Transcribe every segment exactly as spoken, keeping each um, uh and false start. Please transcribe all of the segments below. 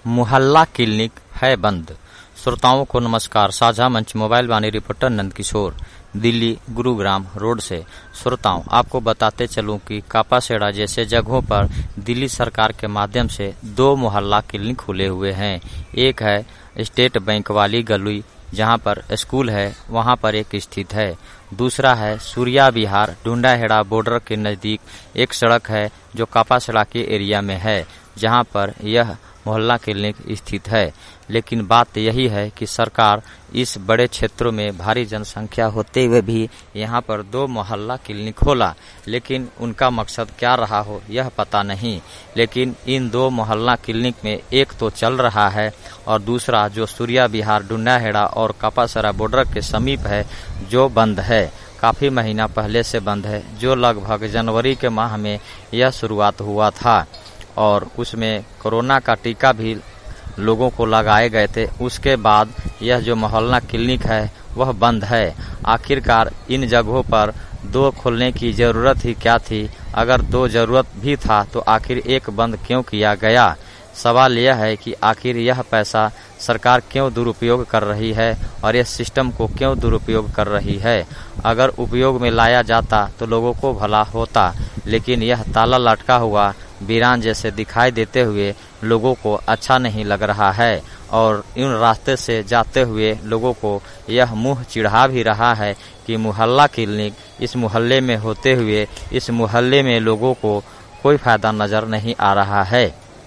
मुहल्ला क्लिनिक है बंद। श्रोताओं को नमस्कार। साझा मंच mobile Vaani reporter Nand Kishore, Delhi Gurugram road से। श्रोताओं, आपको बताते चलूं कि कापासेड़ा जैसे जगहों पर दिल्ली सरकार के माध्यम से दो मुहल्ला क्लिनिक खुले हुए हैं। एक है स्टेट बैंक वाली गली जहां पर स्कूल है, वहां पर एक स्थित है। दूसरा है सूर्या विहार ढूंढाहेड़ा बॉर्डर के नजदीक एक सड़क है जो कापासेड़ा के एरिया में है, जहां पर यह मोहल्ला क्लिनिक स्थित है। लेकिन बात यही है कि सरकार इस बड़े क्षेत्रों में भारी जनसंख्या होते हुए भी यहाँ पर दो मोहल्ला क्लिनिक खोला, लेकिन उनका मकसद क्या रहा हो यह पता नहीं। लेकिन इन दो मोहल्ला क्लिनिक में एक तो चल रहा है और दूसरा जो सूर्या विहार ढूंढाहेड़ा और कापासेड़ा बॉर्डर के समीप है जो बंद है। काफी महीना पहले से बंद है, जो लगभग जनवरी के माह में यह शुरुआत हुआ था और उसमें कोरोना का टीका भी लोगों को लगाए गए थे। उसके बाद यह जो मोहल्ला क्लिनिक है वह बंद है। आखिरकार इन जगहों पर दो खोलने की जरूरत ही क्या थी? अगर दो जरूरत भी था तो आखिर एक बंद क्यों किया गया? सवाल यह है कि आखिर यह पैसा सरकार क्यों दुरुपयोग कर रही है और इस सिस्टम को क्यों दुरुपयोग कर रही है? अगर उपयोग में लाया जाता तो लोगों को भला होता, लेकिन यह ताला लटका हुआ वीरान जैसे दिखाई देते हुए लोगों को अच्छा नहीं लग रहा है और इन रास्ते से जाते हुए लोगों को यह मुंह चिढ़ा भी रहा है कि मुहल्ला क्लिनिक इस मोहल्ले में होते हुए इस मोहल्ले में लोगों को कोई फायदा नजर नहीं आ रहा है।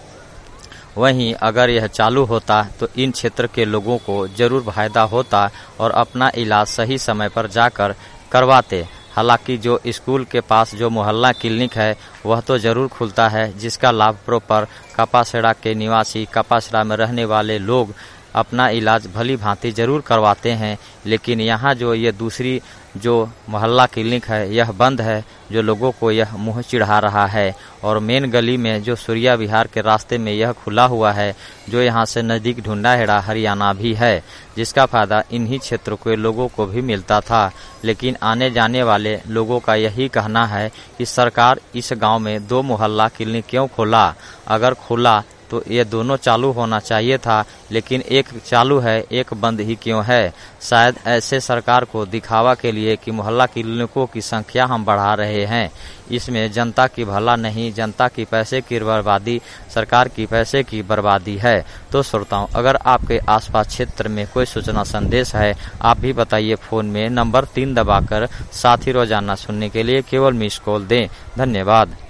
वहीं अगर यह चालू होता तो इन क्षेत्र के लोगों को जरूर फायदा होता और अपना इलाज सही समय पर जाकर करवाते। हालांकि जो स्कूल के पास जो मोहल्ला क्लिनिक है वह तो जरूर खुलता है, जिसका लाभ प्रॉपर कापासेड़ा के निवासी, कापासेड़ा में रहने वाले लोग अपना इलाज भली भांति जरूर करवाते हैं। लेकिन यहाँ जो ये दूसरी जो मोहल्ला क्लिनिक है यह बंद है, जो लोगों को यह मुंह चिढ़ा रहा है। और मेन गली में जो सूर्या विहार के रास्ते में यह खुला हुआ है, जो यहाँ से नज़दीक ढूंढाहेड़ा हरियाणा भी है, जिसका फायदा इन्हीं क्षेत्रों के लोगों को भी मिलता था। लेकिन आने जाने वाले लोगों का यही कहना है कि सरकार इस गांव में दो मोहल्ला क्लिनिक क्यों खोला? अगर खोला तो ये दोनों चालू होना चाहिए था, लेकिन एक चालू है एक बंद ही क्यों है? शायद ऐसे सरकार को दिखावा के लिए कि मोहल्ला क्लिनिकों की संख्या हम बढ़ा रहे हैं। इसमें जनता की भला नहीं, जनता की पैसे की बर्बादी, सरकार की पैसे की बर्बादी है। तो श्रोताओं, अगर आपके आसपास क्षेत्र में कोई सूचना संदेश है आप भी बताइए। फोन में नंबर तीन दबाकर साथ ही रोजाना सुनने के लिए केवल मिस कॉल दें। धन्यवाद।